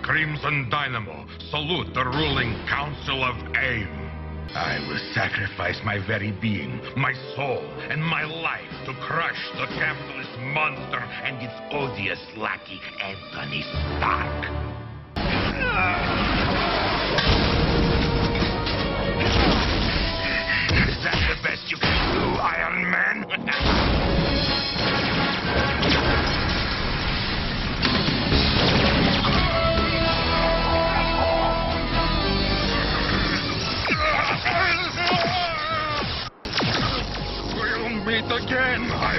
Crimson Dynamo, salute the ruling Council of AIM. I will sacrifice my very being, my soul, and my life to crush the capitalist monster and its odious lackey, Anthony Stark. Is that the best you can do, Iron Man? We'll meet again,